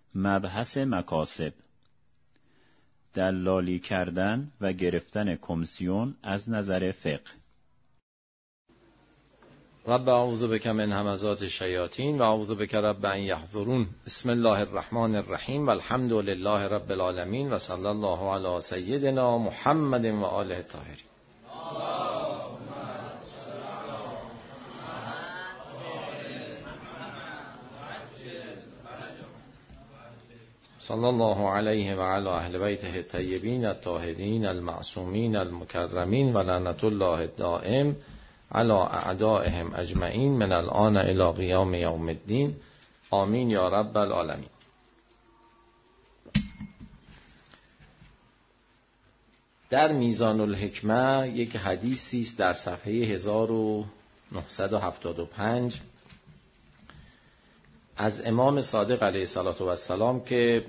مبحث مکاسب، دلالی کردن و گرفتن کمیسیون از نظر فقه. رب اعوذ بک من همزات الشیاطین و اعوذ بک رب ان یحضرون. بسم الله الرحمن الرحیم و الحمد لله رب العالمین و صلی الله علی سیدنا محمد و آله الطاهرین. صلی الله علیه و علی اهل بیته الطیبین الطاهرین المعصومین المکرمین و لعنت الله الدائم علی اعدائهم اجمعین من الان الی قیام یوم الدین. آمین یا رب العالمین. در میزان الحکمه یک حدیثی است در صفحه 1975 از امام صادق علیه السلام که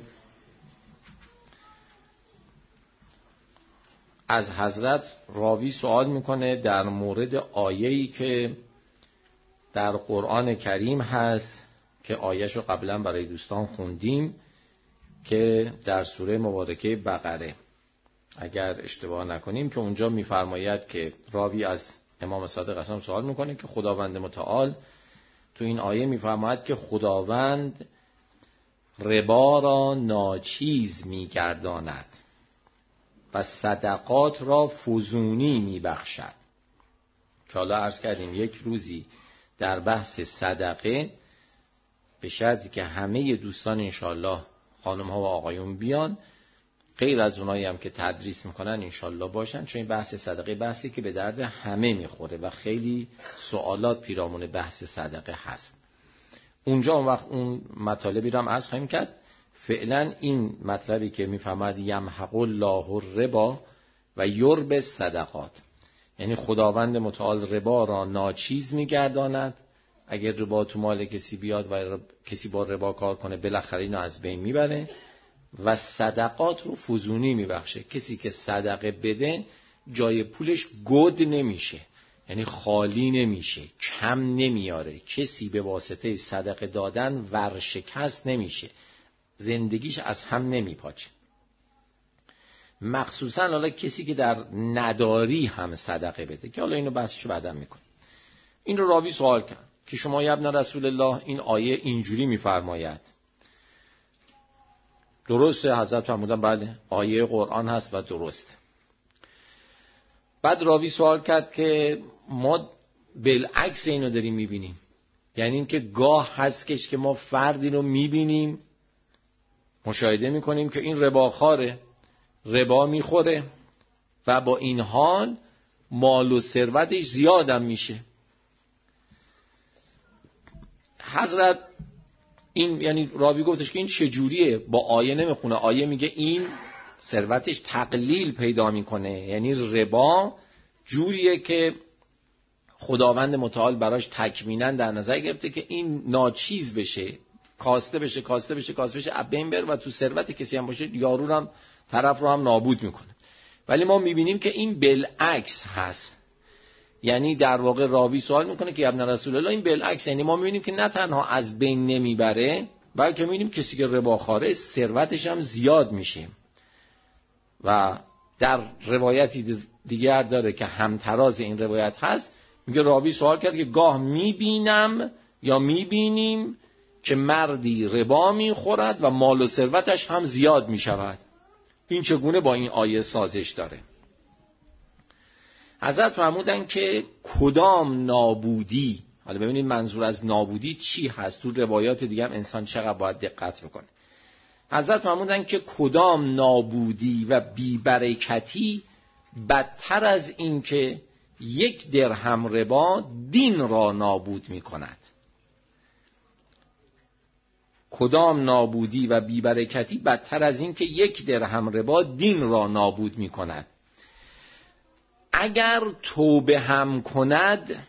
از حضرت راوی سوال میکنه در مورد آیه‌ای که در قرآن کریم هست که آیه‌شو قبلا برای دوستان خوندیم که در سوره مبارکه بقره اگر اشتباه نکنیم، که اونجا میفرماید که راوی از امام صادق اسلام سوال میکنه که خداوند متعال تو این آیه میفرماید که خداوند ربا را ناچیز میگرداند و صدقات را فزونی میبخشد. که حالا عرض کردیم یک روزی در بحث صدقه به شرطی که همه دوستان انشالله خانم ها و آقایون بیان، غیر از اونایی هم که تدریس میکنن انشالله باشن، چون این بحث صدقه بحثی که به درد همه میخوره و خیلی سوالات پیرامون بحث صدقه هست. اونجا اون وقت اون مطالبی رو هم عرض خواهیم کرد. فعلا این مطلبی که میفهمد یمحق الله الربا و یربی الصدقات، یعنی خداوند متعال ربا را ناچیز میگرداند. اگر ربا تو مال کسی بیاد و کسی با ربا کار کنه بالاخره اینو از بین میبره و صدقات رو فزونی میبخشه. کسی که صدقه بده جای پولش گود نمیشه، یعنی خالی نمیشه، کم نمیاره. کسی به واسطه صدقه دادن ورشکست نمیشه، زندگیش از هم نمیپاچه. مخصوصا حالا کسی که در نداری هم صدقه بده، که حالا اینو بحثشو بعداً میکنه. این رو راوی سوال کرد که شما یا ابن رسول الله این آیه اینجوری میفرماید، درسته؟ حضرت فرمودن بله آیه قرآن هست و درسته. بعد راوی سوال کرد که ما بالعکس اینو داریم میبینیم، یعنی این که گاه هست که ما فردی رو میبینیم مشاهده میکنیم که این رباخواره، ربا میخوره و با این حال مال و ثروتش زیادم میشه. حضرت این یعنی راوی گفتش که این چجوریه؟ با آیه نمیخونه. آیه میگه این ثروتش تقلیل پیدا میکنه، یعنی ربا جوریه که خداوند متعال براش تکمینا در نظر گرفته که این ناچیز بشه، کاسته بشه ابین بر و تو ثروت کسی هم باشه یارو هم طرف رو هم نابود میکنه. ولی ما میبینیم که این بالعکس هست، یعنی در واقع راوی سوال میکنه که ابن رسول الله این بالعکس، یعنی ما میبینیم که نه تنها از بین نمیبره بلکه میبینیم کسی که رباخواره ثروتش هم زیاد میشه. و در روایتی دیگر داره که همتراز این روایت هست، میگه راوی سوال کرد که گاه میبینم یا میبینیم که مردی ربا میخورد و مال و ثروتش هم زیاد میشود. این چگونه با این آیه سازش داره؟ حضرت فرمودن که کدام نابودی، حالا ببینید منظور از نابودی چی هست، تو روایات دیگه هم انسان چقدر باید دقت بکنه. حضرت فرمودن که کدام نابودی و بیبرکتی بدتر از این که 1 درهم ربا دین را نابود می کند. کدام نابودی و بیبرکتی بدتر از این که 1 درهم ربا دین را نابود می کند. اگر توبه هم کند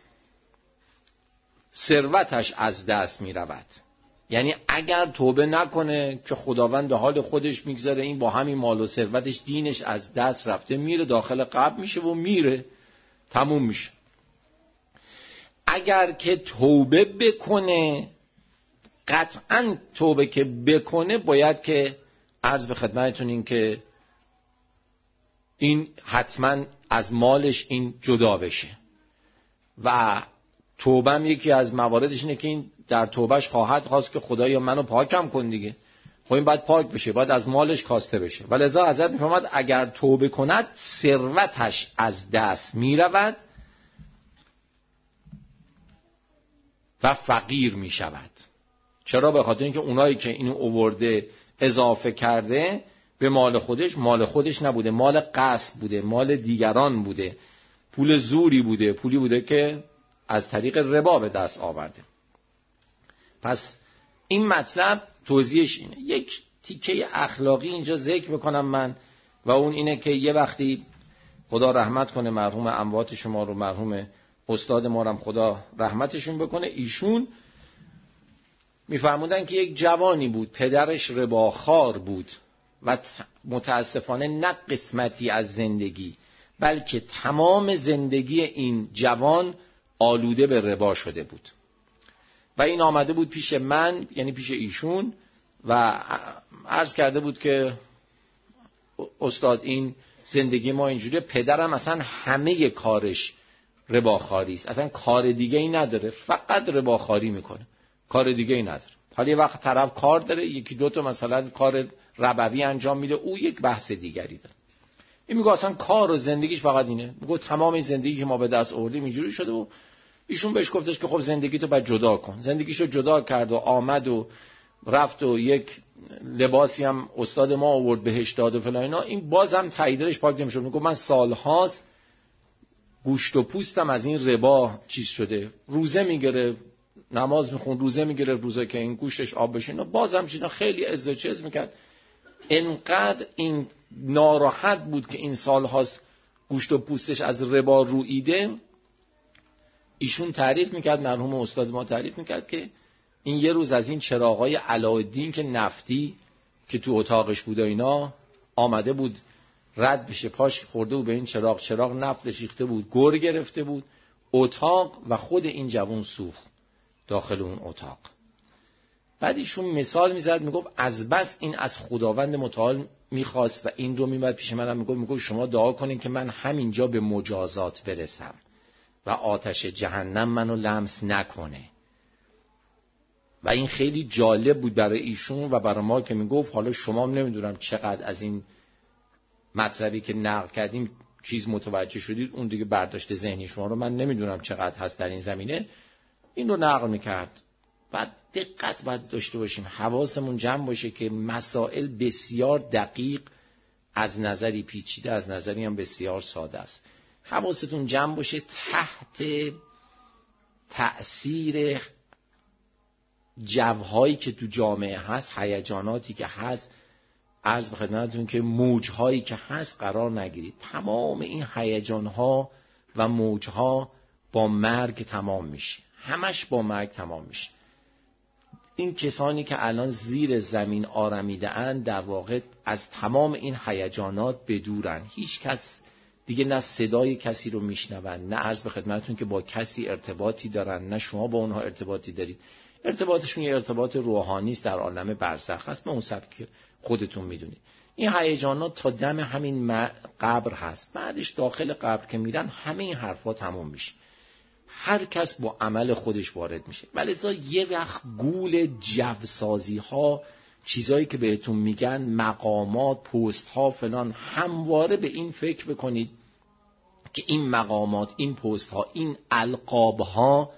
ثروتش از دست می رود. یعنی اگر توبه نکنه که خداوند حال خودش میگذاره، این با همین مال و ثروتش دینش از دست رفته، میره داخل قبر میشه و میره، تموم میشه. اگر که توبه بکنه قطعا توبه که بکنه باید که عرض به خدمتتون این که این حتما از مالش این جدا بشه و توبه هم یکی از مواردش اینه که این در توبهش خواهد خواست که خدایا منو پاکم کن دیگه. خب این باید پاک بشه، باید از مالش کاسته بشه. ولذا حضرت میفرماد اگر توبه کند ثروتش از دست میرود و فقیر میشود. چرا؟ به خاطر اینکه اونایی که اینو آورده اضافه کرده به مال خودش نبوده، مال غصب بوده، مال دیگران بوده، پول زوری بوده، پولی بوده که از طریق ربا به دست آورده. پس این مطلب توضیحش اینه. یک تیکه اخلاقی اینجا ذکر بکنم من و اون اینه که یه وقتی خدا رحمت کنه مرحوم اموات شما رو، مرحوم استاد ما رو خدا رحمتشون بکنه، ایشون میفرمودن که یک جوانی بود پدرش رباخوار بود و متاسفانه نه قسمتی از زندگی بلکه تمام زندگی این جوان آلوده به ربا شده بود و این آمده بود پیش من، یعنی پیش ایشون، و عرض کرده بود که استاد این زندگی ما اینجوریه، پدرم اصلا همه کارش رباخواری است، اصلا کار دیگه ای نداره، فقط رباخواری میکنه، کار دیگه ای نداره. حالا یه وقت طرف کار داره، یکی دوتا مثلا کار ربوی انجام میده، او یک بحث دیگری داره. این میگه اصلا کار و زندگیش فقط اینه. میگه تمام زندگی که ما به دست آوردیم اینجوری شده و ایشون بهش گفتش که خب زندگی تو باید جدا کن. زندگیشو جدا کرد و آمد و رفت و یک لباسی هم استاد ما آورد بهش داد و فلان اینا. این بازم تاییدش پاک نمیشه. میگه من سالهاست گوشت و پوستم از این ربا چیز شده، روزه میگیره، نماز میخون، روزه میگیره، روزه که این گوشتش آب بشه، بازم چیزا خیلی ازدچز میکرد. انقدر این ناراحت بود که این سالهاست گوشت و پوستش از ربا رویده. ایشون تعریف میکرد، مرحوم استاد ما تعریف میکرد که این یه روز از این چراغای علاءالدین که نفتی که تو اتاقش بود اینا آمده بود رد بشه، پاش خورده بود به این چراغ نفتش ریخته بود، گر گرفته بود اتاق و خود این جوان سوخت داخل اون اتاق. بعد ایشون مثال میزد، میگفت از بس این از خداوند متعال میخواست و این رو میمد پیش منم میگفت شما دعا کنین که من همینجا به مجازات برسم و آتش جهنم منو لمس نکنه. و این خیلی جالب بود برای ایشون و برای ما که میگفت حالا شما نمیدونم چقدر از این مطلبی که نقل کردیم چیز متوجه شدید، اون دیگه برداشت ذهنی شما رو من نمیدونم چقدر هست در این زمینه. این رو نقل میکرد. بعد دقت باید داشته باشیم، حواسمون جمع باشه که مسائل بسیار دقیق از نظری پیچیده، از نظری هم بسیار ساده است. حواستون جمع باشه تحت تأثیر جوهایی که تو جامعه هست، هیجاناتی که هست، عرض به خدمتتون که موجهایی که هست قرار نگیرید. تمام این هیجانها و موجها با مرگ تمام میشه، همش با مرگ تمام میشه. این کسانی که الان زیر زمین آرمیده اند در واقع از تمام این هیجانات بدورن. هیچ کس دیگه نه صدای کسی رو میشنون، نه عرض به خدمتتون که با کسی ارتباطی دارن، نه شما با اونها ارتباطی دارید. ارتباطشون یه ارتباط روحانی است، در عالم برزخ است، به اون سبک خودتون میدونید. این هیجانات تا دم همین قبر هست، بعدش داخل قبر که میرن همه این حرفا تموم میشه، هر کس با عمل خودش وارد میشه. ولذا یه وقت گول جوسازی ها، چیزایی که بهتون میگن مقامات، پست ها فلان، همواره به این فکر بکنید که این مقامات، این پست ها، این القاب ها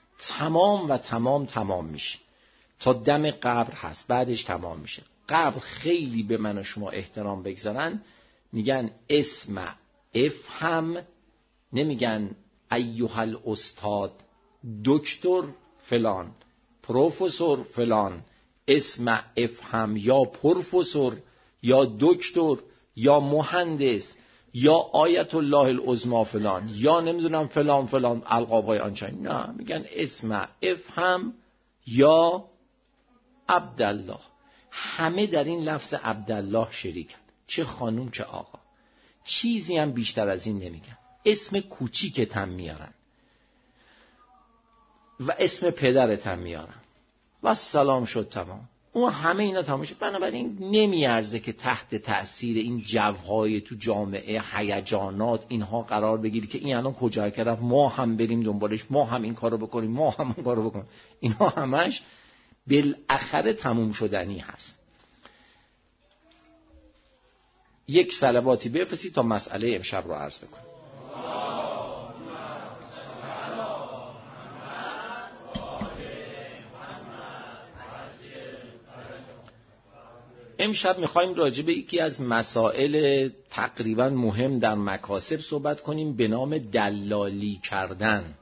تمام میشه، تا دم قبر هست، بعدش تمام میشه. قبر خیلی به من و شما احترام بگذارن، میگن اسم افهم، نمیگن ایها الاستاد دکتر فلان، پروفسور فلان، اسم افهم یا پروفسور یا دکتر یا مهندس یا آیت الله العظما فلان یا نمیدونم فلان فلان القابای آنچنین. نه، میگن اسم افهم یا عبدالله. همه در این لفظ عبدالله شریکن، چه خانوم چه آقا. چیزی هم بیشتر از این نمیگن. اسم کوچیکت هم میارن و اسم پدرت هم میارن. و سلام شد تمام. اون همه اینا تمام شد. بنابراین نمیارزه که تحت تأثیر این جوهای تو جامعه، هیجانات اینها قرار بگیری که این الان کجا کرد، ما هم بریم دنبالش، ما هم این کارو بکنیم، ما هم اون کارو بکنیم. اینا همش بالاخره تموم شدنی هست. یک صلواتی بفرستید تا مسئله امشب رو عرض بکنم. امشب میخوایم راجع به یکی از مسائل تقریبا مهم در مکاسب صحبت کنیم به نام دلالی کردن.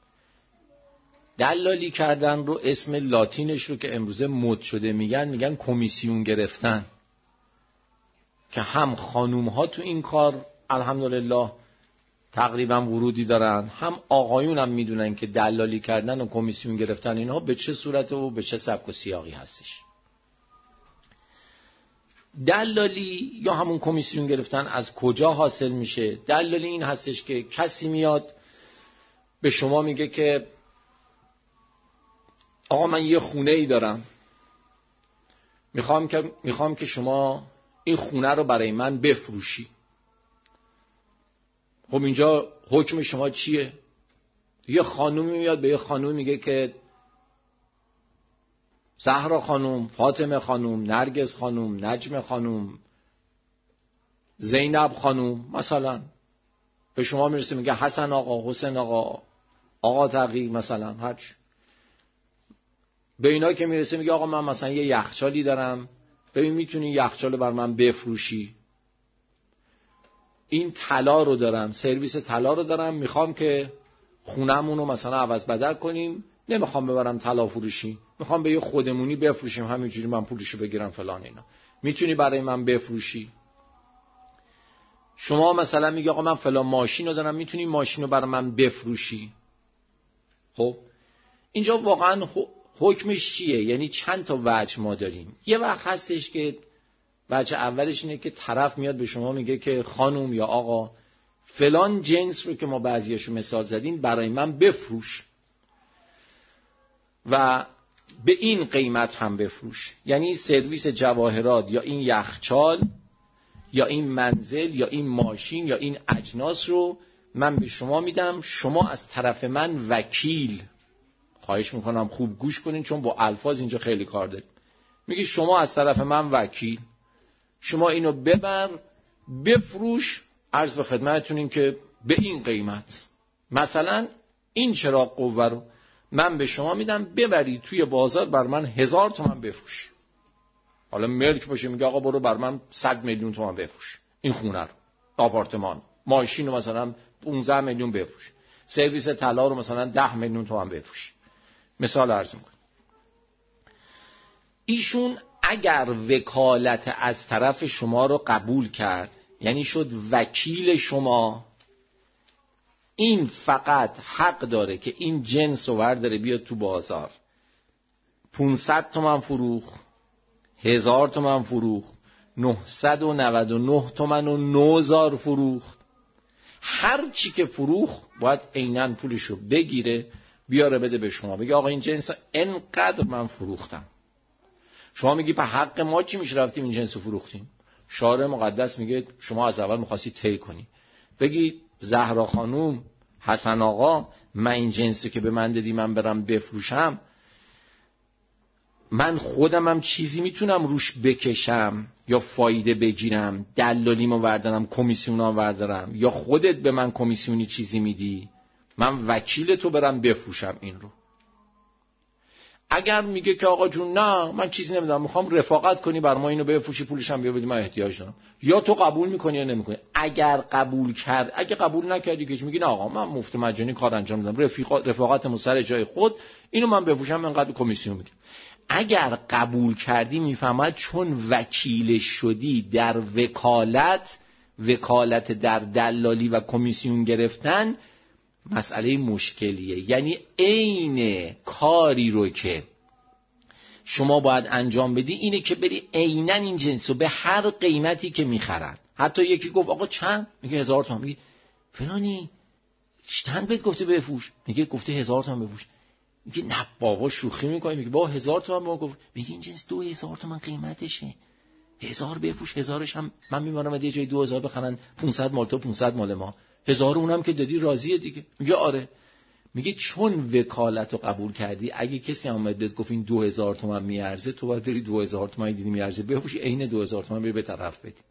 دلالی کردن رو اسم لاتینش رو که امروزه مد شده میگن کمیسیون گرفتن، که هم خانوم ها تو این کار الحمدلله تقریبا ورودی دارن، هم آقایون هم میدونن که دلالی کردن و کمیسیون گرفتن اینها به چه صورت و به چه سبک و سیاقی هستش. دلالی یا همون کمیسیون گرفتن از کجا حاصل میشه؟ دلالی این هستش که کسی میاد به شما میگه که آقا من یه خونه ای دارم، میخوام که شما این خونه رو برای من بفروشی. خب اینجا حکم شما چیه؟ یه خانومی میاد به یه خانوم میگه که زهرا خانوم، فاطمه خانوم، نرگس خانوم، نجم خانوم، زینب خانوم، مثلا به شما میرسه میگه حسن آقا، حسین آقا، آقا تقی، مثلا هرچی. به اینا که میرسه میگه آقا من مثلا یه یخچالی دارم، ببین میتونی یخچال بر من بفروشی. این طلا رو دارم، سرویس طلا رو دارم، میخوام که خونمون رو مثلا عوض بدل کنیم، نمیخوام ببرم طلا فروشی، میخوام به یه خودمونی بفروشیم، همینجوری من پولشو بگیرم فلان اینا. میتونی برای من بفروشی؟ شما مثلا میگه آقا من فلان ماشین رو دارم، میتونی ماشین رو برای من بفروشی؟ خب اینجا واقعا حکمش چیه؟ یعنی چند تا وجه ما داریم. یه وقت هستش که وجه اولش اینه که طرف میاد به شما میگه که خانم یا آقا فلان جنس رو که ما بعضیاشو مثال زدیم برای من بفروش و به این قیمت هم بفروش. یعنی سرویس جواهرات یا این یخچال یا این منزل یا این ماشین یا این اجناس رو من به شما میدم، شما از طرف من وکیل، خواهش میکنم خوب گوش کنین چون با الفاظ اینجا خیلی کار داریم، میگه شما از طرف من وکیل، شما اینو ببر بفروش، عرض به خدمتتون که به این قیمت، مثلا این چراغ قوه رو من به شما میدم ببری توی بازار بر من 1000 تومان بفروش. حالا ملک باشه میگه آقا برو بر من 100 میلیون تومان بفروش این خونه رو، آپارتمان، ماشین رو مثلا 15 میلیون بفروش، سرویس طلا رو مثلا 10 میلیون تومان بفروش. مثال عرض میکنم. ایشون اگر وکالت از طرف شما رو قبول کرد، یعنی شد وکیل شما، این فقط حق داره که این جنس رو ورداره بیاد تو بازار 500 تومن فروخ، 1000 تومن فروخ، 999 تومن و 9000 فروخت، هر چی که فروخ باید عیناً پولشو بگیره بیاره بده به شما، بگه آقا این جنس انقدر من فروختم. شما میگی به حق ما چی میشه رفتیم این جنس رو فروختیم؟ شارع مقدس میگه شما از اول میخواستی طی کنی، بگی زهرا خانوم، حسن آقا، من این جنسی که به من دادی من برم بفروشم، من خودمم چیزی میتونم روش بکشم یا فایده بگیرم، دلالیمو وردارم، کمیسیونام وردارم، یا خودت به من کمیسیونی چیزی میدی، من وکیل تو برم بفروشم این رو. اگر میگه که آقا جون نه من چیزی نمیدونم، میخوام رفاقت کنی بر ما اینو بفروشی پولش هم بیا بدی من احتیاج دارم، یا تو قبول میکنی یا نمیکنی. اگر قبول کرد، اگه قبول نکردی که میگی نه آقا من مفت مجانی کار انجام دادم، رفاقتمون سر جای خود، اینو من بفروشم انقدر کمیسیون میگم. اگر قبول کردی میفهمد چون وکیل شدی در وکالت در دلالی و کمیسیون گرفتن مسئله مشکلیه. یعنی عین کاری رو که شما باید انجام بدی اینه که بری عیناً این جنس رو به هر قیمتی که میخرن. حتی یکی گفت آقا چند؟ میگه 1000 تومان. میگه فلانی چند بهت گفته بفروش؟ میگه گفته 1000 تومان بفروش. میگه نه بابا شوخی میکنی. میگه بابا 1000 تومان با گفت. میگه این جنس 2000 تومان قیمتشه، 1000 بفروش، 1000ش هم من میمونم یه جای 2000 بخرن، 500 مال تو 500 مال ما، 1000 اونم که دادی راضیه دیگه. میگه آره. میگه چون وکالت رو قبول کردی، اگه کسی اومد بهت گفت این 2000 تومان میارزه، تو باید بری 2000 تومان دیدی میارزه بفروشی، عین 2000 تومان بری به طرف بدی.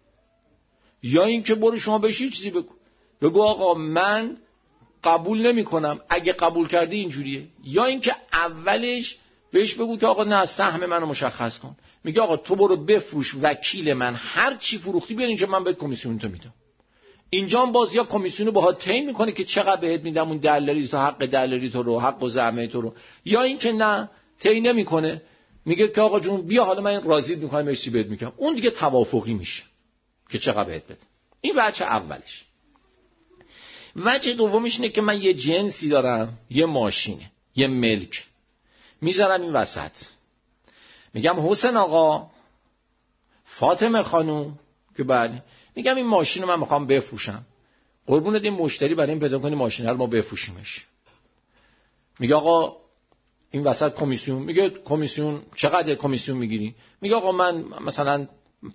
یا اینکه برو شما بهش چیزی بگو آقا من قبول نمی کنم، اگه قبول کردی اینجوریه. یا اینکه اولش بهش بگو که آقا نه سهم منو مشخص کن. میگه آقا تو برو بفروش، وکیل من هر چی فروختی بیار اینجا، من بهت کمیسیون تو میدم. اینجا هم باز یا کمیسیونو باهات تعیین میکنه که چقدر بهت میدم، اون دلالی تو، حق دلالی تو رو، حق و زحمت تو رو. یا اینکه نه تعیین نمیکنه، میگه که آقا جون بیا حالا من راضیت میکنم چی بهت میگم، اون دیگه توافقی میشه که چقدر بهت بده. این وجه اولش. وجه دومش اینه که من یه جنسی دارم، یه ماشینه، یه ملک، میذارم این وسط، میگم حسین آقا، فاطمه خانوم، که بعد میگم این ماشین رو من میخوام بفروشم، قربونت این مشتری برای این پیدا کنی ماشین رو ما بفروشیمش. میگه آقا این وسط کمیسیون. میگه کمیسیون چقدر کمیسیون میگیری؟ میگه آقا من مثلا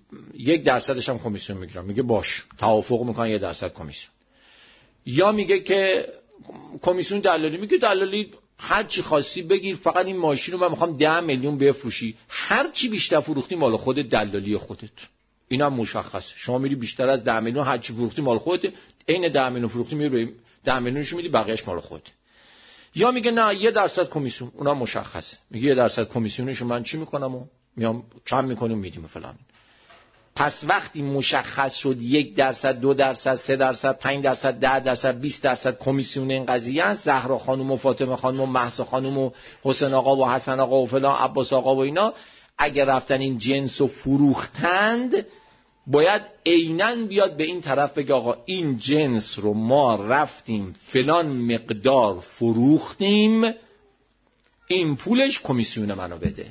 1% هم کمیسیون میگیرم. میگه باش، توافق میکنن 1% کمیسیون. یا میگه که کمیسیون دلالی. میگه دلالی هر چی خواستی بگیر، فقط این ماشین رو من میخوام 10 میلیون بفروشی، هر چی بیشتر فروختی مال خودت، دلالی خودت. اینا مشخصه. شما میری بیشتر از 10 میلیون هر چی فروختی مال خودت، عین 10 میلیون فروختی میری 10 میلیونشو میدی، بقیه‌اش مال خودت. یا میگه نه 1% کمیسیون، اونم مشخصه. میگه 1% کمیسیونشو من چی میکنم و میام کم میکنم میدیم فلان. پس وقتی مشخص شد 1%، 2%، 3%، 5%، 10%، 20% کمیسیون این قضیه است، زهرا خانم و فاطمه خانم و مهسا خانم و حسین آقا و حسن آقا و فلان عباس آقا و اینا اگر رفتن این جنس رو فروختند، باید عیناً بیاد به این طرف بگه آقا این جنس رو ما رفتیم فلان مقدار فروختیم، این پولش کمیسیون منو بده.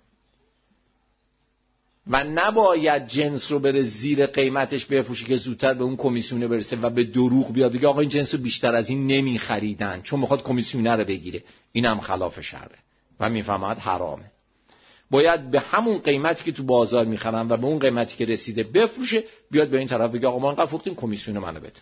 و نباید جنس رو بره زیر قیمتش بفروشی که زودتر به اون کمیسیونه برسه و به دروغ بیاد بگه آقا این جنس رو بیشتر از این نمی خریدن چون میخواد کمیسیونه رو بگیره. این هم خلاف شرعه و میفهمد حرامه. باید به همون قیمتی که تو بازار میخرن و به اون قیمتی که رسیده بفروشه، بیاد به این طرف بگه آقا ما انقدر فروختیم کمیسیون منو بده.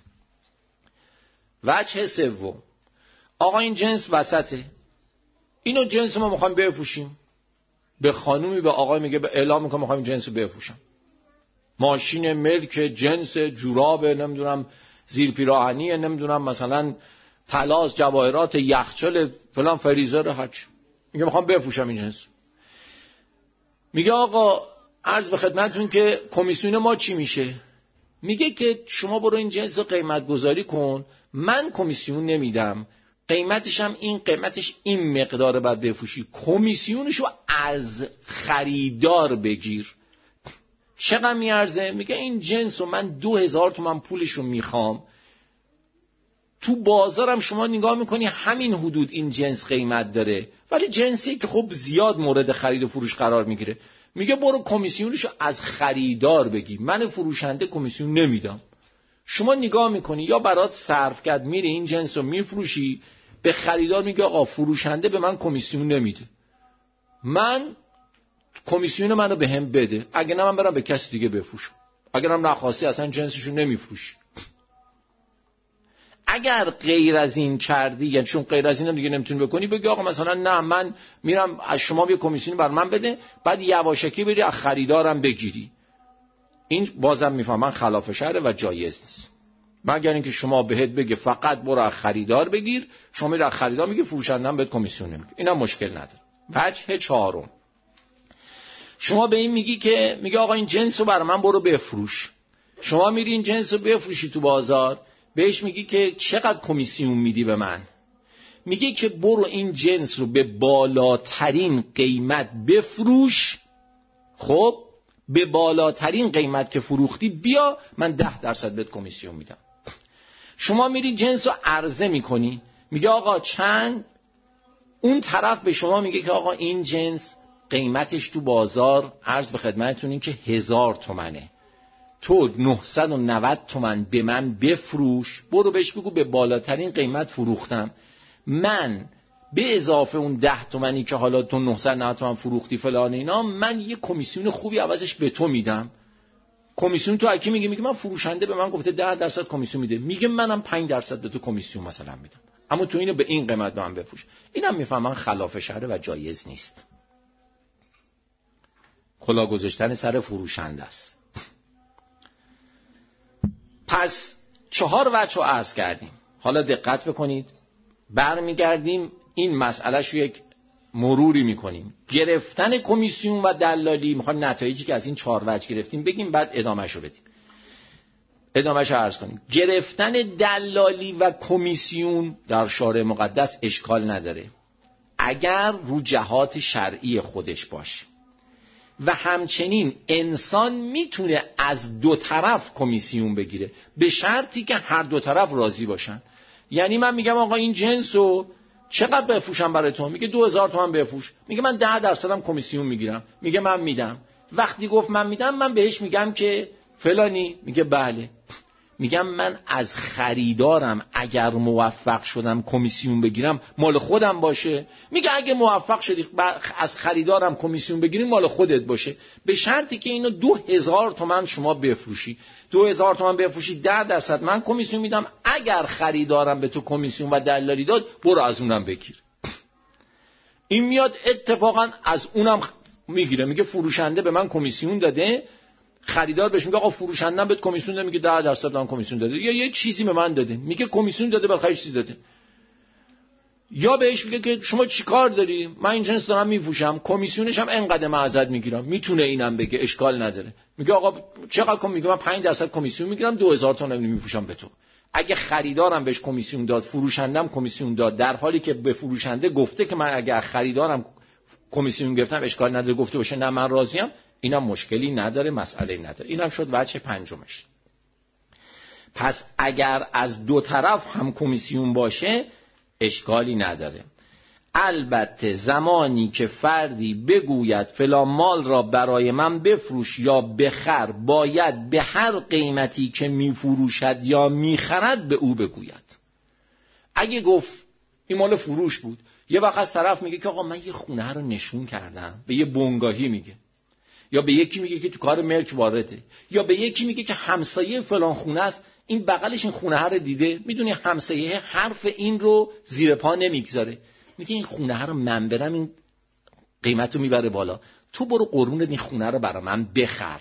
وجه سوم، آقا این جنس وسطه، اینو جنس ما میخوایم بفروشیم، به خانومی به آقای میگه به اعلام میکنم میخوام جنس رو بفروشم، ماشین ملک جنس جوراب نمیدونم زیر پیراهنی نمیدونم مثلا طلاس جواهرات یخچال فلان فریزر هرچی، میگه میخوام بفروشم این جنس. میگه آقا عرض به خدمتتون که کمیسیون ما چی میشه؟ میگه که شما برو این جنس رو قیمت گذاری کن، من کمیسیون نمیدم، قیمتش هم این قیمتش این مقدار باید بفروشی، کمیسیونشو از خریدار بگیر. چقدر میارزه؟ میگه این جنس رو من 2000 تومان پولشو میخوام، تو بازارم شما نگاه میکنی همین حدود این جنس قیمت داره، ولی جنسی که خب زیاد مورد خرید و فروش قرار میگیره. میگه برو کمیسیونشو از خریدار بگیر، من فروشنده کمیسیون نمیدم. شما نگاه میکنی یا برات صرف کرد میری این جنس رو میفروشی، به خریدار میگه آقا فروشنده به من کمیسیون نمیده، من کمیسیون منو به هم بده، اگه نه من برم به کسی دیگه بفروشم، اگرم نخواستی اصلا جنسشو نمیفروشی. اگر غیر از این کردی، یعنی چون غیر از اینم دیگه نمیتونی بکنی، بگی آقا مثلا نه من میرم از شما یه کمیسیون بر من بده، بعد یواشکی بری از خریدارم بگیری، این بازم میفهمن خلاف شرع و جایز نیست. مگر اینکه شما بهت بگه فقط برو از خریدار بگیر، شما میری از خریدار میگی فروشندم بهت کمیسیون نمیگه، اینا مشکل نداره. وجه چهارم، شما به این میگی که میگه آقا این جنس رو برای من برو بفروش، شما میری این جنس رو بفروشی تو بازار، بهش میگی که چقدر کمیسیون میدی به من؟ میگه که برو این جنس رو به بالاترین قیمت بفروش، خب به بالاترین قیمت که فروختی بیا من 10% بهت کمیسیون میدم. شما میری جنس رو عرضه میکنی، میگه آقا چند، اون طرف به شما میگه که آقا این جنس قیمتش تو بازار عرض به خدمتتون این که 1000 تومنه، تو 990 تومن به من بفروش، برو بهش بگو به بالاترین قیمت فروختم، من به اضافه اون 10 تومانی که حالا تو 990 تومن فروختی فلان اینا، من یه کمیسیون خوبی عوضش به تو میدم. کمیسیون تو اکی میگه من فروشنده به من گفته 10% کمیسیون میده، میگه منم 5% به تو کمیسیون مثلا میدم، اما تو اینو به این قیمت به من بفروش. اینم میفهمن خلاف شرع و جایز نیست. کلاه گذاشتن سر فروشنده است. پس 4 وجه رو عرض کردیم. حالا دقت بکنید، برمیگردیم این مسئله‌شو یک مروری میکنیم. گرفتن کمیسیون و دلالی، میخوایم نتایجی که از این 4 وجه گرفتیم بگیم، بعد ادامه‌شو بدیم. ادامه‌شو عرض کنیم. گرفتن دلالی و کمیسیون در شارع مقدس اشکال نداره اگر رو جهات شرعی خودش باشه، و همچنین انسان میتونه از 2 طرف کمیسیون بگیره به شرطی که هر 2 طرف راضی باشن. یعنی من میگم آقا این جنسو چقدر بفروشم برای تو؟ میگه 2000 تومان بفروش. میگه من 10% هم کمیسیون میگیرم. میگه من میدم. وقتی گفت من میدم، من بهش میگم که فلانی، میگه بله. میگم من از خریدارم اگر موفق شدم کمیسیون بگیرم مال خودم باشه. میگه اگه موفق شدی از خریدارم کمیسیون بگیریم مال خودت باشه، به شرطی که اینو 2000 تومان شما بفروشی. 2000 تومان بفروشی 10% من کمیسیون میدم. اگر خریدارم به تو کمیسیون و دلالی داد، برو از اونم بگیر. این میاد اتفاقا از اونم میگیره. میگه فروشنده به من کمیسیون داده، خریدار بهش میگه آقا فروشندم بهت کمیسیون داده، میگه 10% من کمیسیون داده، یا یه چیزی به من داده، میگه کمیسیون داده برای چیزی داده. یا بهش میگه که شما چیکار داری؟ من این جنس دارم میفروشم، کمیسیونش هم اینقدر من ازت میگیرم. میتونه اینم بگه، اشکال نداره. میگه آقا چقدر میگه من 5% کمیسیون میگیرم، 2000 تومان میفروشم به تو. اگه خریدارم بهش کمیسیون داد، فروشندم کمیسیون داد، در حالی که به فروشنده گفته که من اگه خریدارم کمیسیون گرفتم اشکال نداره، گفته باشه نه من راضیم، اینم مشکلی نداره، مسئله نداره. اینم شد وجه پنجمش. پس اگر از 2 طرف هم کمیسیون باشه اشکالی نداره. البته زمانی که فردی بگوید فلان مال را برای من بفروش یا بخر، باید به هر قیمتی که میفروشد یا میخرد به او بگوید. اگه گفت این مال فروش بود، یه وقت از طرف میگه که آقا من یه خونه رو نشون کردم، به یه بنگاهی میگه، یا به یکی میگه که تو کار ملک وارده، یا به یکی میگه که همسایه فلان خونه است، این بغلش این خونه ها رو دیده، میدونی همسایه حرف این رو زیر پا نمیگذاره، میگه این خونه ها رو من برم این قیمت رو میبره بالا، تو برو قربونت این خونه رو برای من بخر.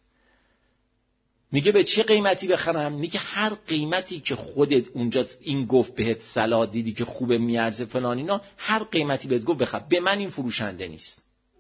میگه به چه قیمتی بخرم؟ میگه هر قیمتی که خودت اونجا این گفت بهت صلاح دیدی که خوبه میارزه فلان اینا، هر قیمتی بهت گفت بخر، به من این فروشنده نیست.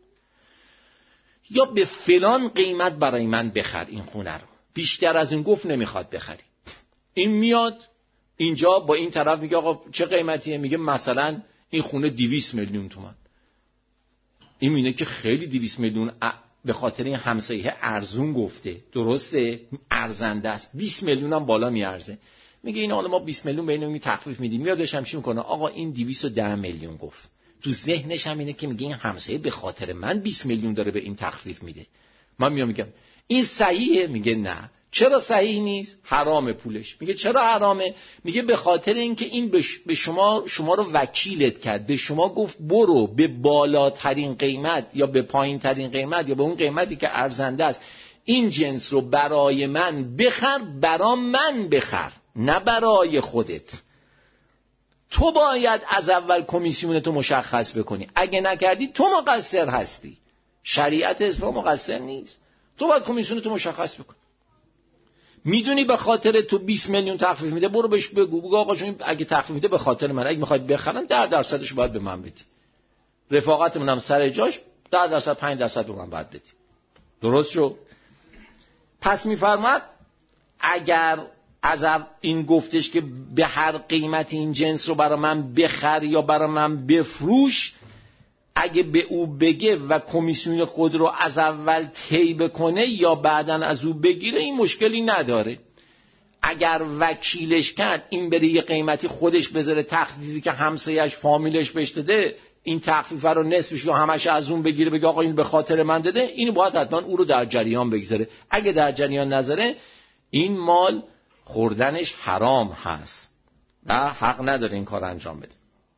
یا به فلان قیمت برای من بخر این خونه رو، بیشتر از این گفت نمیخواد بخری. این میاد اینجا با این طرف میگه آقا چه قیمتیه؟ میگه مثلا این خونه 200 میلیون تومان. این میگه که خیلی 200 میلیون به خاطر این همسایه ارزون گفته، درسته ارزنده است، 20 میلیون هم بالا میارزه. میگه این حالا ما 20 میلیون به اینو تخفیف میدیم. میادش هم چی میکنه؟ آقا این 210 میلیون گفت. تو ذهنش هم اینه که میگه این همسایه به خاطر من 20 میلیون داره به این تخفیف میده. من میگم این صحیحه؟ میگه نه. چرا صحیح نیست؟ حرام پولش. میگه چرا حرامه؟ میگه به خاطر اینکه این به شما رو وکیلت کرد، به شما گفت برو به بالاترین قیمت یا به پایین ترین قیمت یا به اون قیمتی که ارزنده است این جنس رو برای من بخر، برای من بخر، نه برای خودت. تو باید از اول کمیسیونتو مشخص بکنی، اگه نکردی تو مقصر هستی. شریعت اسلام مقصر نیست، تو باید کمیسیونتو مشخص بکنی. میدونی به خاطر تو 20 میلیون تخفیف میده، برو بهش بگو آقا جون اگه تخفیف میده به خاطر من، اگه میخواید بخرن 10%ش باید به من بدی، رفاقتمون هم سر جاش، 10% 5% به من باید بدی. درست شد؟ پس میفرماد اگر از این گفتش که به هر قیمت این جنس رو برای من بخر یا برای من بفروش، اگه به او بگه و کمیسیون خود رو از اول طی بکنه یا بعدن از او بگیره، این مشکلی نداره. اگر وکیلش کرد این بره یه قیمتی خودش بذاره، تخفیفی که همسایه‌اش فامیلش بهش داده این تخفیف رو نصفش یا همش از اون بگیره، بگه آقا این به خاطر من داده، اینو باید حتما او رو در جریان بگذاره. اگه در جریان نذاره این مال خوردنش حرام هست و حق نداره این کار انجام بده.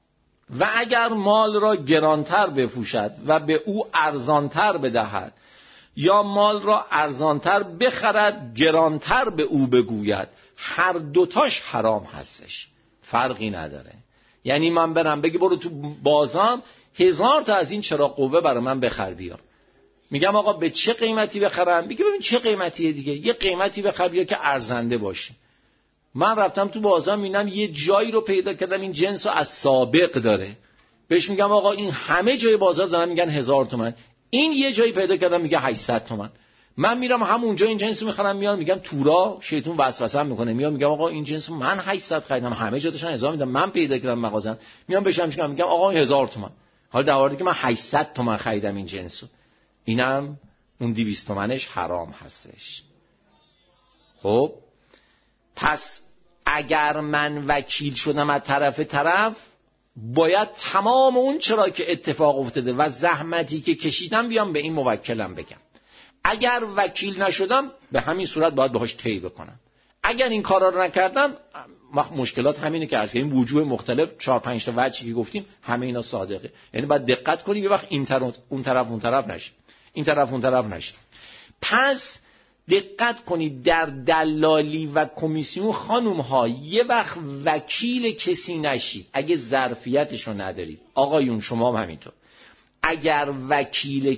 و اگر مال را گرانتر بفروشد و به او ارزانتر بدهد یا مال را ارزانتر بخرد گرانتر به او بگوید، هر دوتاش حرام هستش، فرقی نداره. یعنی من برم بگی برو تو بازار 1000 تا از این چراغ قوه برای من بخر بیار، میگم آقا به چه قیمتی بخرم؟ میگه ببین چه قیمتیه دیگه، یه قیمتی بخر بیا که ارزنده باشه. من رفتم تو بازار میبینم یه جایی رو پیدا کردم این جنس رو از سابق داره، بهش میگم آقا این همه جای بازار دارن میگن 1000 تومان، این یه جایی پیدا کردم میگه 800 تومان. من میرم همونجا این جنس رو میخرم میارم، میگم تورا شیطون وسوسه میکنه، میگم آقا این جنس من 800 خریدم، همه جا داشتن 1000 میدن، من پیدا کردم مغازه، میام بهش میگم آقا 1000 تومان، حالا در حالی که من 800 تومان خریدم این جنس رو. اینم اون 200 تومنش حرام هستش. خب پس اگر من وکیل شدم از طرف باید تمام اون چرا که اتفاق افتاده و زحمتی که کشیدم بیام به این موکلم بگم. اگر وکیل نشدم به همین صورت باید باهاش طی بکنم. اگر این کارا رو نکردم مشکلات همینه که از این وجوه مختلف 4-5 تا وجهی که گفتیم همه اینا صادقه. یعنی باید دقت کنی یه وقت این طرف اون طرف نشه، این طرف اون طرف نشه. پس دقت کنید در دلالی و کمیسیون خانم ها یه وقت وکیل کسی نشید اگه ظرفیتشو ندارید. آقایون شما هم همینطور. اگر وکیل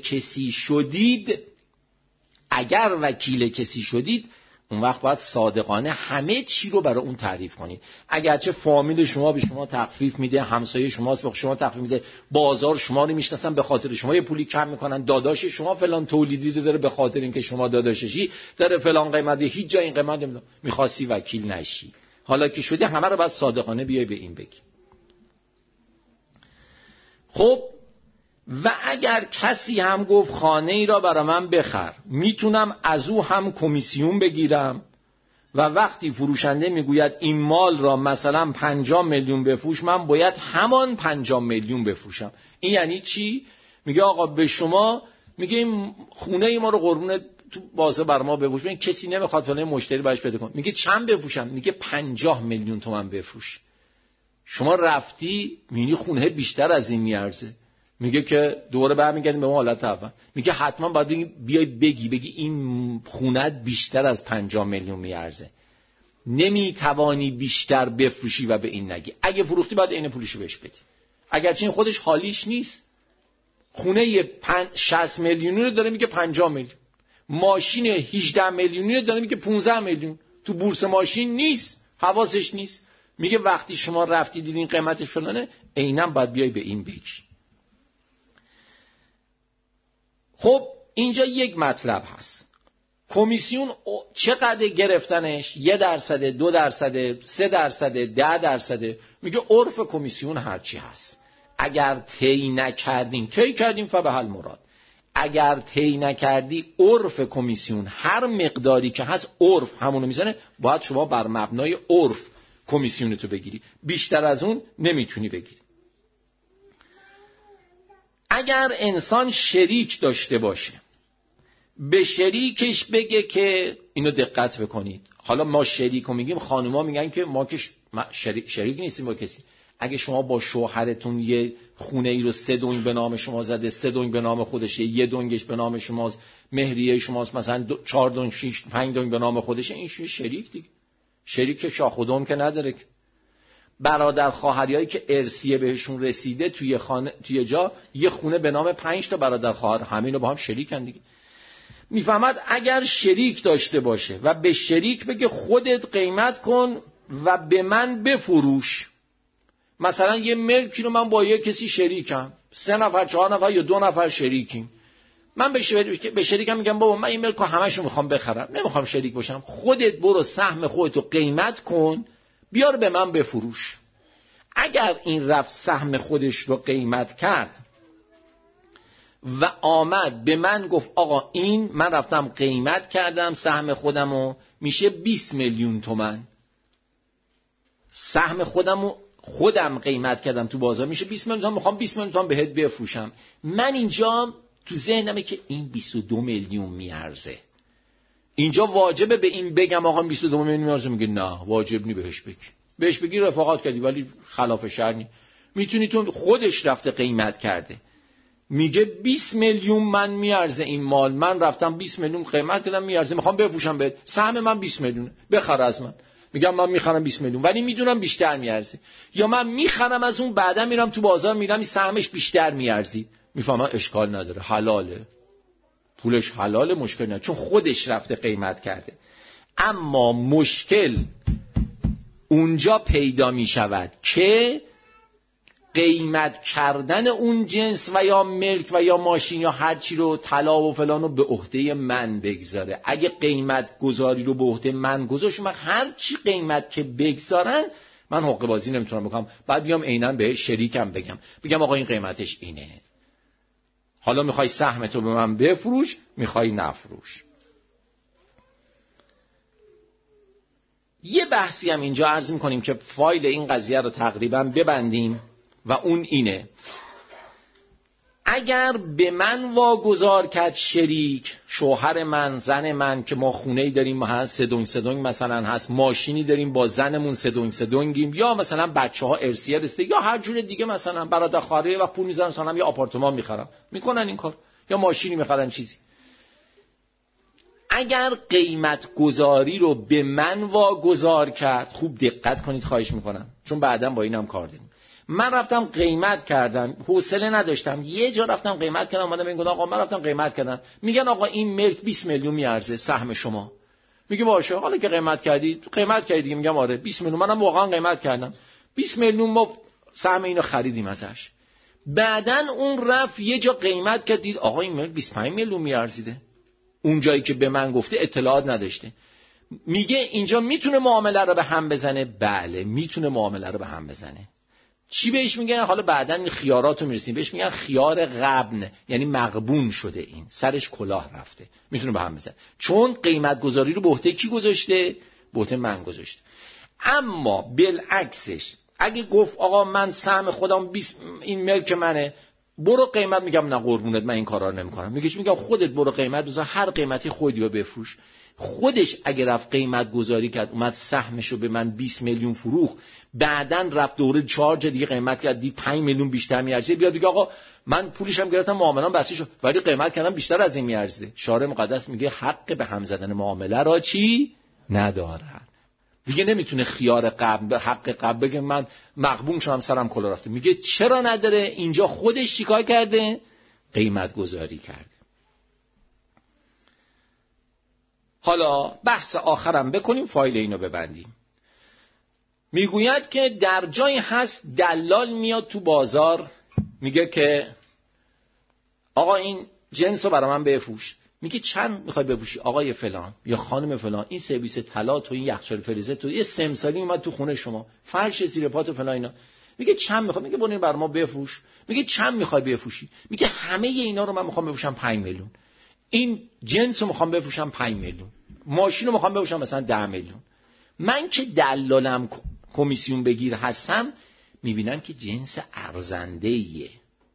کسی شدید اون وقت باید صادقانه همه چی رو برای اون تعریف کنید. اگرچه فامیل شما به شما تخفیف میده، همسایه شماست به شما تخفیف میده، بازار شما رو میشناسن به خاطر شما یه پولی کم میکنن، داداش شما فلان تولیدی رو داره به خاطر اینکه شما داداششی داره فلان قیمت، هیچ جای این قیمت نمیده، میخواستی وکیل نشی. حالا که شدی همه رو باید صادقانه بیای به این بگی. خب و اگر کسی هم گفت خانه ای را برای من بخر، میتونم از او هم کمیسیون بگیرم و وقتی فروشنده میگوید این مال را مثلا 50 میلیون بفروش، من باید همان 50 میلیون بفروشم. این یعنی چی؟ میگه آقا به شما میگه این خونه ای ما رو قربون تو بازار برای ما بفروش، ببین کسی نمیخواد فلان مشتری باش پیدا کن. میگه چند بفروشم؟ میگه 50 میلیون تومان بفروش. شما رفتی میبینی خونه بیشتر از این میارزه، میگه که دوره برمیگردیم به اون حالت اول، میگه حتما باید بیای بگی این خونت بیشتر از 50 میلیون میارزه، نمیتوانی بیشتر بفروشی و به این نگی. اگه فروختی باید این پولشو بهش بدی، اگرچه این خودش حالیش نیست. خونه 60 میلیونی رو داره میگه 50 میلیون، ماشین 18 میلیونی رو داره میگه 15 میلیون، تو بورس ماشین نیست، حواسش نیست. میگه وقتی شما رفتی دیدین قیمتش فلانه، عیناً باید بیای به این بگی. خب اینجا یک مطلب هست، کمیسیون چقدر گرفتنش؟ 1%، 2%، 3%، 10%. میگه عرف کمیسیون هرچی هست. اگر طی کردیم فبحل مراد. اگر طی نکردی عرف کمیسیون هر مقداری که هست عرف همونو میزنه، باید شما بر مبنای عرف کمیسیونتو بگیری، بیشتر از اون نمیتونی بگیری. اگر انسان شریک داشته باشه به شریکش بگه که اینو دقت بکنید، حالا ما شریکو میگیم، خانوما میگن که ما که شریک نیستیم با کسی. اگه شما با شوهرتون یه خونه ای رو 3 دنگ به نام شما زده، 3 دنگ به نام خودشه، 1 دنگش به نام شماست، مهریه شماست مثلا 4 دنگ 6 5 دنگ به نام خودشه، این شریک دیگه. شریک شاخ و دم که نداره. برادر خواهریایی که ارثیه بهشون رسیده توی جا یه خونه به نام 5 تا برادر خواهر، همینو با هم شریکن دیگه. میفهمد اگر شریک داشته باشه و به شریک بگه خودت قیمت کن و به من بفروش، مثلا یه ملکی رو من با یه کسی شریکم، 3 نفر 4 نفر یا 2 نفر شریکیم، من به شریکم میگم بابا من این ملکو همشو میخوام بخرم، نمیخوام شریک باشم، خودت برو سهم خودتو قیمت کن بیار به من بفروش. اگر این رفت سهم خودش رو قیمت کرد و آمد به من گفت آقا این من رفتم قیمت کردم سهم خودمو میشه 20 میلیون تومان، سهم خودم قیمت کردم تو بازار میشه 20 میلیون تومان، میخوام 20 میلیون تومان بهت بفروشم. من اینجا تو ذهنمه که این 22 میلیون میارزه، اینجا واجبه به این بگم آقا 22 میلیون میارزه؟ میگه نه واجب نی بهش بگی رفاقت کردی ولی خلاف شرع نی. میتونی تو خودش رفته قیمت کرده، میگه 20 میلیون من میارزه این مال، من رفتم 20 میلیون قیمت کردم میارزه، میخوام بفروشم بهت، سهم من 20 میلیون، بخر از من. میگم من میخرم 20 میلیون ولی میدونم بیشتر میارزه. یا من میخرم از اون، بعدا میرم تو بازار میرم این سهمش بیشتر میارزید، میفهمم اشکال نداره، حلاله، پولش حلاله، مشکل نداره، چون خودش رفته قیمت کرده. اما مشکل اونجا پیدا میشود که قیمت کردن اون جنس و یا ملک و یا ماشین یا هر چی رو، طلا و فلان رو به عهده من بگذاره. اگه قیمت گذاری رو به عهده من گذاشت، من هر چی قیمت که بگذارن من حقوق بازی نمیتونم بکنم، بعد بیام عیناً به شریکم بگم آقا این قیمتش اینه، حالا میخوای سهمتو به من بفروش، میخوای نفروش. یه بحثی هم اینجا عرض میکنیم که فایل این قضیه رو تقریبا ببندیم و اون اینه: اگر به من واگذار کرد شریک، شوهر من، زن من، که ما خونه‌ای داریم هست سدونگ مثلا هست، ماشینی داریم با زنمون سدونگیم، یا مثلا بچه‌ها ارثیه رسیده، یا هر جور دیگه، مثلا برادر خواهر و پول میذارن مثلا یه آپارتمان میخرن، میکنن این کار، یا ماشینی میخرن چیزی. اگر قیمت گذاری رو به من واگذار کرد، خوب دقت کنید خواهش میکنم، چون بعداً با اینم کار داریم. من رفتم قیمت کردم، حوصله نداشتم، یه جا رفتم قیمت کردم، اومدم میگم آقا من رفتم قیمت کردم، میگن آقا این ملک 20 میلیون میارزه سهم شما. میگه باشه، حالا که قیمت کردی، میگم آره 20 میلیون، منم واقعا قیمت کردم 20 میلیون، ما سهم اینو خریدیم ازش. بعدن اون رفت یه جا قیمت کرد، دید آقا این ملک 25 میلیون میارزیده، اون جایی که به من گفته اطلاعات نداشته. میگه اینجا میتونه معامله رو به هم بزنه؟ بله میتونه معامله رو به هم بزنه. چی بهش میگن؟ حالا بعداً این خیاراتو میرسیم بهش، میگن خیار غبن، یعنی مغبون شده، این سرش کلاه رفته، میتونه به هم بزنه، چون قیمت گذاری رو به عهده کی گذاشته؟ به عهده من گذاشته. اما بالعکسش اگه گفت آقا من سهم خودم 20 این ملک منه، برو قیمت، میگم نه قربونت من این کارا رو نمیکنم. میگم خودت برو قیمت بذار، هر قیمتی خودی رو بفروش. خودش اگه رفت قیمت گذاری کرد، اومد سهمشو به من 20 میلیون فروخت، بعدن رفت دوره 4 جا دیگه قیمت کرد، دید 5 میلیون بیشتر میارزه، بیاد بگه آقا من پولشم گرفتم، معامله‌ام بسته شد، ولی قیمت کردم بیشتر از این میارزه. شارع مقدس میگه حق به هم زدن معامله را چی نداره. دیگه نمیتونه خیار قبل به حق قبل بگه من مغبون شدم سرم کلا رفته. میگه چرا نداره؟ اینجا خودش چیکار کرده؟ قیمت گذاری کرده. حالا بحث آخرم بکنیم، فایل اینو ببندیم. میگوید که در جایی هست دلال میاد تو بازار، میگه که آقا این جنس رو برای من بفروش. میگه چند میخوای بفروشی آقای فلان یا خانم فلان؟ این سرویس طلا تو، این یخچال فریزر تو، یه سمساری اومد تو خونه شما، فرش زیر پا تو فلان اینا. میگه چند میخوای؟ میگه برو برای ما بفروش. میگه چند میخوای بفروشی؟ میگه همه اینا رو من میخوام بفروشم 5 میلیون. این جنس رو میخوام بفروشم 5 میلیون. ماشین رو میخوام بفروشم مثلا 10 میلیون. من که دلالم کمیسیون بگیر هستم، میبینم که جنس ارزنده‌ایه.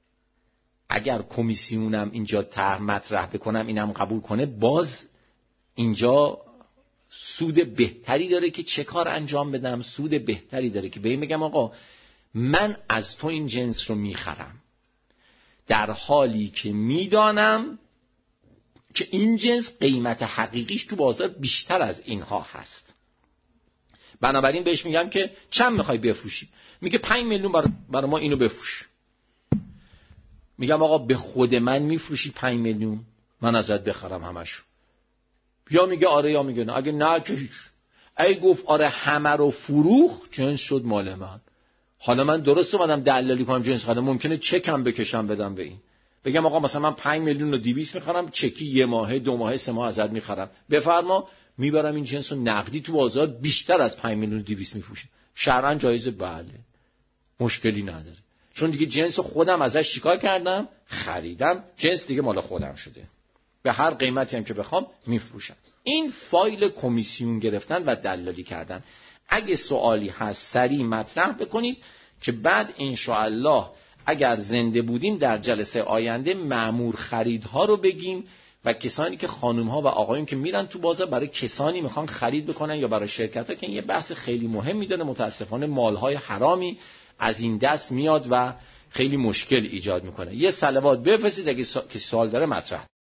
اگر کمیسیونم اینجا طرح مطرح بکنم اینم قبول کنه، باز اینجا سود بهتری داره که چه کار انجام بدم، سود بهتری داره که به این بگم آقا من از تو این جنس رو میخرم، در حالی که میدانم که این جنس قیمت حقیقیش تو بازار بیشتر از اینها هست. بنابراین بهش میگم که چند میخوای بفروشی؟ میگه 5 میلیون برای ما اینو بفروش. میگم آقا به خود من میفروشی 5 میلیون؟ من ازت بخرم همشو. یا میگه آره یا میگه نه. اگه نه که هیچ. اگه گفت آره همه رو فروخت، جنس شد مال من. حالا من درست اومدم دلالی کنم جنس خریدم، ممکنه چکم بکشم بدم به این، بگم آقا مثلا من 5 میلیون و 200 میخرم، چکی 1 ماه 2 ماه 3 ماه ازت میخرم، بفرما، میبرم این جنس رو نقدی تو بازار بیشتر از 5 میلیون و 200 میفروشم. شرعاً جایزه؟ بله، مشکلی نداره، چون دیگه جنس خودم ازش چیکار کردم؟ خریدم، جنس دیگه مال خودم شده، به هر قیمتی هم که بخوام میفروشم. این فایل کمیسیون گرفتن و دلالی کردن. اگه سوالی هست سریع مطرح بکنید که بعد انشاءالله اگر زنده بودیم در جلسه آینده مأمور خریدها رو بگیم و کسانی که خانم‌ها و آقایون که میرن تو بازار برای کسانی میخوان خرید بکنن یا برای شرکت‌ها، که این یه بحث خیلی مهمی داره. متاسفانه مال‌های حرامی از این دست میاد و خیلی مشکل ایجاد میکنه. یه صلوات بفرستید اگه کسی سوال داره مطرح.